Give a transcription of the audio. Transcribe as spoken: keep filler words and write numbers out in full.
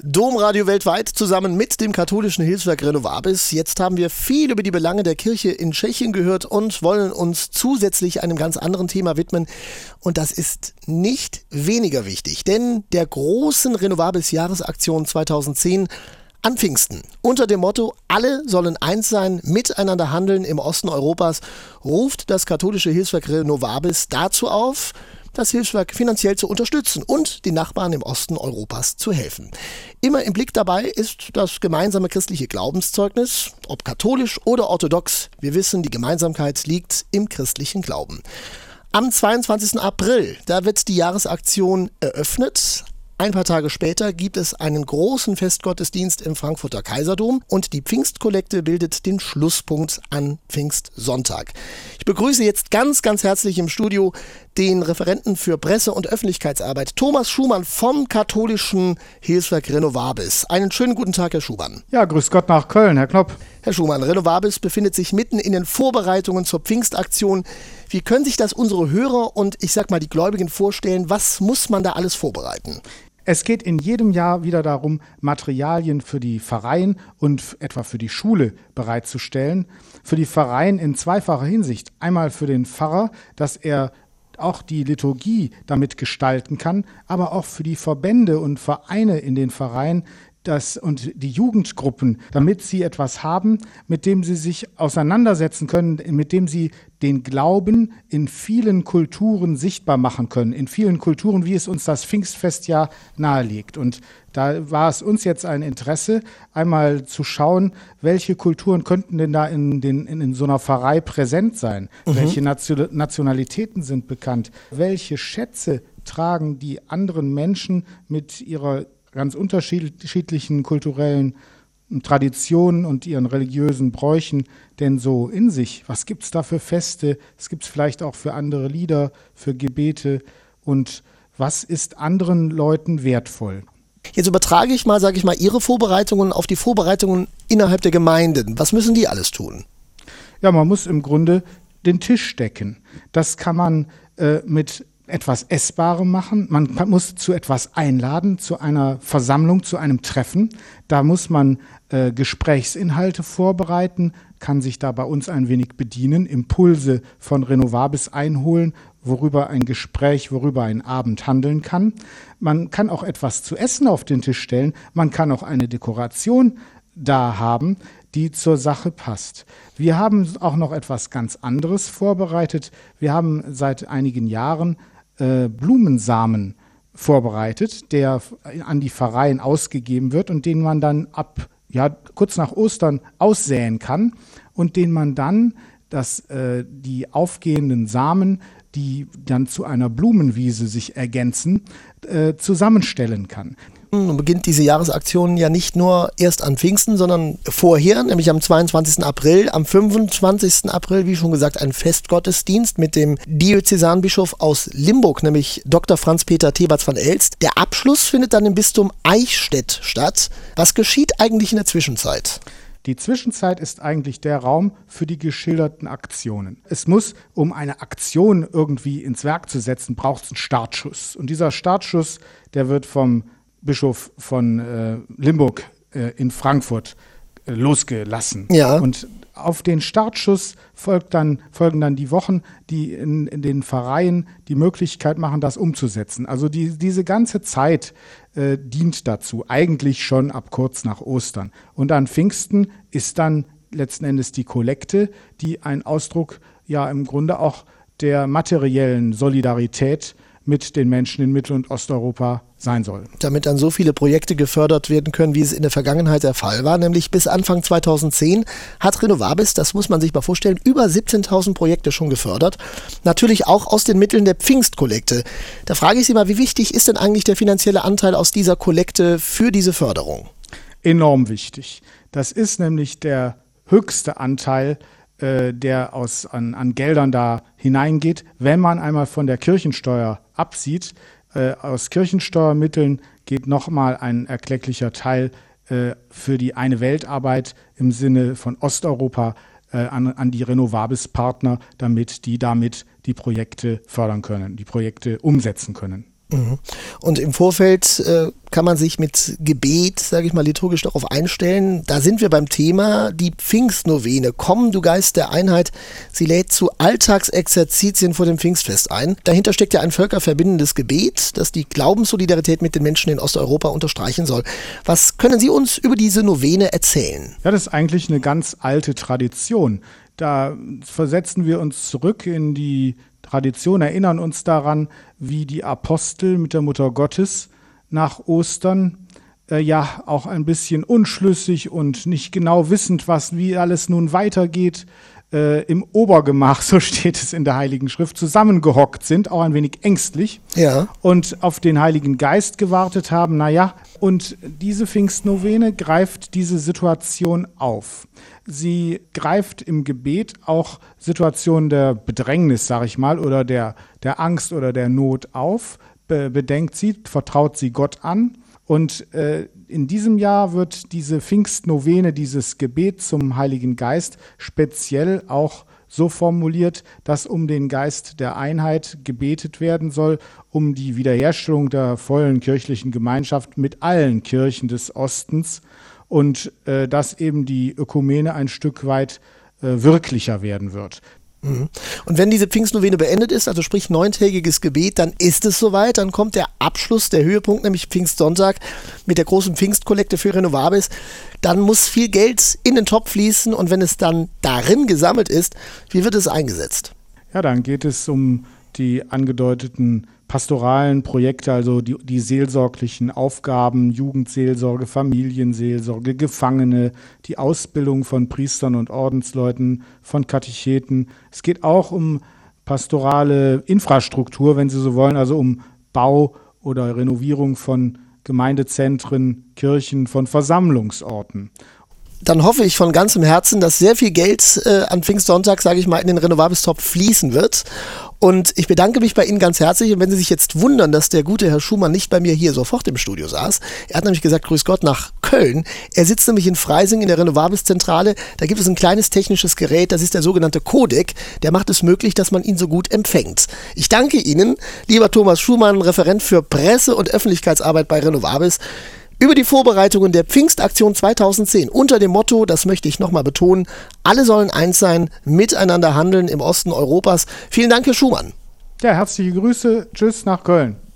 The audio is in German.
Domradio weltweit zusammen mit dem katholischen Hilfswerk Renovabis. Jetzt haben wir viel über die Belange der Kirche in Tschechien gehört und wollen uns zusätzlich einem ganz anderen Thema widmen. Und das ist nicht weniger wichtig, denn der großen Renovabis-Jahresaktion zweitausendzehn an Pfingsten. Unter dem Motto „Alle sollen eins sein, miteinander handeln im Osten Europas" ruft das katholische Hilfswerk Renovabis dazu auf, das Hilfswerk finanziell zu unterstützen und den Nachbarn im Osten Europas zu helfen. Immer im Blick dabei ist das gemeinsame christliche Glaubenszeugnis, ob katholisch oder orthodox. Wir wissen, die Gemeinsamkeit liegt im christlichen Glauben. Am zweiundzwanzigsten April, da wird die Jahresaktion eröffnet. Ein paar Tage später gibt es einen großen Festgottesdienst im Frankfurter Kaiserdom und die Pfingstkollekte bildet den Schlusspunkt an Pfingstsonntag. Ich begrüße jetzt ganz, ganz herzlich im Studio den Referenten für Presse- und Öffentlichkeitsarbeit, Thomas Schumann vom katholischen Hilfswerk Renovabis. Einen schönen guten Tag, Herr Schumann. Ja, grüß Gott nach Köln, Herr Knopp. Herr Schumann, Renovabis befindet sich mitten in den Vorbereitungen zur Pfingstaktion. Wie können sich das unsere Hörer und ich sag mal die Gläubigen vorstellen? Was muss man da alles vorbereiten? Es geht in jedem Jahr wieder darum, Materialien für die Pfarreien und etwa für die Schule bereitzustellen. Für die Pfarreien in zweifacher Hinsicht. Einmal für den Pfarrer, dass er auch die Liturgie damit gestalten kann, aber auch für die Verbände und Vereine in den Pfarreien, das und die Jugendgruppen, damit sie etwas haben, mit dem sie sich auseinandersetzen können, mit dem sie den Glauben in vielen Kulturen sichtbar machen können, in vielen Kulturen, wie es uns das Pfingstfestjahr nahelegt. Und da war es uns jetzt ein Interesse, einmal zu schauen, welche Kulturen könnten denn da in, den, in, in so einer Pfarrei präsent sein, mhm. welche Nation, Nationalitäten sind bekannt, welche Schätze tragen die anderen Menschen mit ihrer ganz unterschiedlichen kulturellen Traditionen und ihren religiösen Bräuchen denn so in sich? Was gibt es da für Feste? Es gibt vielleicht auch für andere Lieder, für Gebete. Und was ist anderen Leuten wertvoll? Jetzt übertrage ich mal, sage ich mal, Ihre Vorbereitungen auf die Vorbereitungen innerhalb der Gemeinden. Was müssen die alles tun? Ja, man muss im Grunde den Tisch decken. Das kann man äh, mit etwas Essbarem machen. Man muss zu etwas einladen, zu einer Versammlung, zu einem Treffen. Da muss man äh, Gesprächsinhalte vorbereiten, kann sich da bei uns ein wenig bedienen, Impulse von Renovabis einholen, worüber ein Gespräch, worüber ein Abend handeln kann. Man kann auch etwas zu essen auf den Tisch stellen. Man kann auch eine Dekoration da haben, die zur Sache passt. Wir haben auch noch etwas ganz anderes vorbereitet. Wir haben seit einigen Jahren äh, Blumensamen vorbereitet, der an die Pfarreien ausgegeben wird und den man dann ab ja kurz nach Ostern aussäen kann und den man dann das, äh, die aufgehenden Samen, die dann zu einer Blumenwiese sich ergänzen, äh, zusammenstellen kann. Nun beginnt diese Jahresaktion ja nicht nur erst an Pfingsten, sondern vorher, nämlich am zweiundzwanzigsten April, am fünfundzwanzigsten April, wie schon gesagt, ein Festgottesdienst mit dem Diözesanbischof aus Limburg, nämlich Doktor Franz-Peter Theberts van Elst. Der Abschluss findet dann im Bistum Eichstätt statt. Was geschieht eigentlich in der Zwischenzeit? Die Zwischenzeit ist eigentlich der Raum für die geschilderten Aktionen. Es muss, um eine Aktion irgendwie ins Werk zu setzen, braucht es einen Startschuss. Und dieser Startschuss, der wird vom Bischof von äh, Limburg äh, in Frankfurt äh, losgelassen. Ja. Und auf den Startschuss folgt dann, folgen dann die Wochen, die in, in den Pfarreien die Möglichkeit machen, das umzusetzen. Also die, diese ganze Zeit äh, dient dazu, eigentlich schon ab kurz nach Ostern. Und an Pfingsten ist dann letzten Endes die Kollekte, die ein Ausdruck ja im Grunde auch der materiellen Solidarität mit den Menschen in Mittel- und Osteuropa sein soll. Damit dann so viele Projekte gefördert werden können, wie es in der Vergangenheit der Fall war, nämlich bis Anfang zweitausendzehn hat Renovabis, das muss man sich mal vorstellen, über siebzehntausend Projekte schon gefördert. Natürlich auch aus den Mitteln der Pfingstkollekte. Da frage ich Sie mal, wie wichtig ist denn eigentlich der finanzielle Anteil aus dieser Kollekte für diese Förderung? Enorm wichtig. Das ist nämlich der höchste Anteil, der aus, an, an Geldern da hineingeht, wenn man einmal von der Kirchensteuer absieht. Äh, aus Kirchensteuermitteln geht nochmal ein erklecklicher Teil äh, für die Eine Weltarbeit im Sinne von Osteuropa äh, an, an die Renovabis-Partner, damit die damit die Projekte fördern können, die Projekte umsetzen können. Und im Vorfeld äh, kann man sich mit Gebet, sage ich mal, liturgisch darauf einstellen. Da sind wir beim Thema die Pfingstnovene. Komm, du Geist der Einheit. Sie lädt zu Alltagsexerzitien vor dem Pfingstfest ein. Dahinter steckt ja ein völkerverbindendes Gebet, das die Glaubenssolidarität mit den Menschen in Osteuropa unterstreichen soll. Was können Sie uns über diese Novene erzählen? Ja, das ist eigentlich eine ganz alte Tradition. Da versetzen wir uns zurück in die Tradition, erinnern uns daran, wie die Apostel mit der Mutter Gottes nach Ostern äh, ja auch ein bisschen unschlüssig und nicht genau wissend, was wie alles nun weitergeht, äh, im Obergemach, so steht es in der Heiligen Schrift, zusammengehockt sind, auch ein wenig ängstlich, ja, und auf den Heiligen Geist gewartet haben. Naja, und diese Pfingstnovene greift diese Situation auf. Sie greift im Gebet auch Situationen der Bedrängnis, sage ich mal, oder der, der Angst oder der Not auf, be- bedenkt sie, vertraut sie Gott an. Und äh, in diesem Jahr wird diese Pfingstnovene, dieses Gebet zum Heiligen Geist, speziell auch so formuliert, dass um den Geist der Einheit gebetet werden soll, um die Wiederherstellung der vollen kirchlichen Gemeinschaft mit allen Kirchen des Ostens, und äh, dass eben die Ökumene ein Stück weit äh, wirklicher werden wird. Und wenn diese Pfingstnovene beendet ist, also sprich neuntägiges Gebet, dann ist es soweit, dann kommt der Abschluss, der Höhepunkt, nämlich Pfingstsonntag mit der großen Pfingstkollekte für Renovabis. Dann muss viel Geld in den Topf fließen, und wenn es dann darin gesammelt ist, wie wird es eingesetzt? Ja, dann geht es um die angedeuteten pastoralen Projekte, also die, die seelsorglichen Aufgaben, Jugendseelsorge, Familienseelsorge, Gefangene, die Ausbildung von Priestern und Ordensleuten, von Katecheten. Es geht auch um pastorale Infrastruktur, wenn Sie so wollen, also um Bau oder Renovierung von Gemeindezentren, Kirchen, von Versammlungsorten. Dann hoffe ich von ganzem Herzen, dass sehr viel Geld äh, an Pfingstsonntag, sage ich mal, in den Renovabis-Topf fließen wird. Und ich bedanke mich bei Ihnen ganz herzlich. Und wenn Sie sich jetzt wundern, dass der gute Herr Schumann nicht bei mir hier sofort im Studio saß, er hat nämlich gesagt, grüß Gott, nach Köln. Er sitzt nämlich in Freising in der Renovabis-Zentrale. Da gibt es ein kleines technisches Gerät, das ist der sogenannte Codec. Der macht es möglich, dass man ihn so gut empfängt. Ich danke Ihnen, lieber Thomas Schumann, Referent für Presse- und Öffentlichkeitsarbeit bei Renovabis, über die Vorbereitungen der Pfingstaktion zweitausendzehn unter dem Motto, das möchte ich nochmal betonen, alle sollen eins sein, miteinander handeln im Osten Europas. Vielen Dank, Herr Schumann. Ja, herzliche Grüße. Tschüss nach Köln.